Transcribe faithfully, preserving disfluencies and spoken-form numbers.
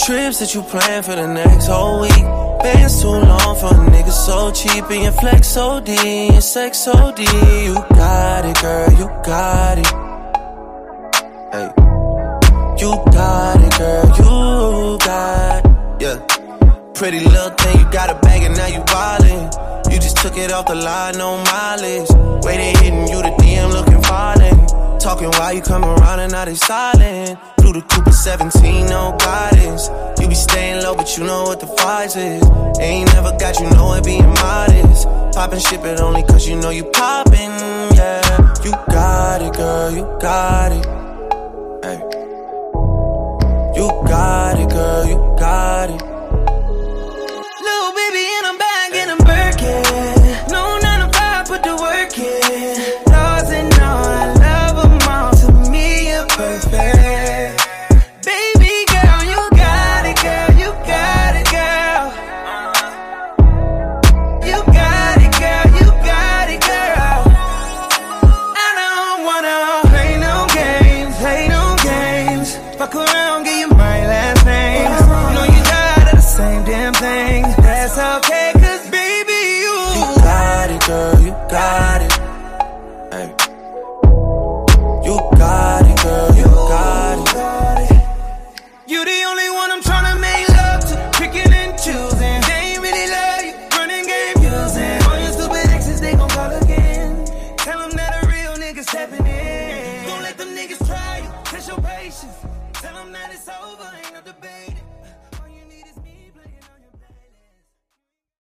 Trips that you plan for the next whole week. Bands too long for a nigga so cheap. And your flex O D, your sex O D. You got it, girl, you got it. Hey, you got it, girl, you got it. Yeah, pretty little thing, you got a bag and now you wildin'. You just took it off the line, no mileage. Way they hitting you, the D M looking violent. Talking while you come around and now they silent. Through the Cooper seventeen, no guidance. You be staying low, but you know what the price is. Ain't never got you know it being modest. Poppin' shit, but only cause you know you poppin', yeah. You got it, girl, you got it.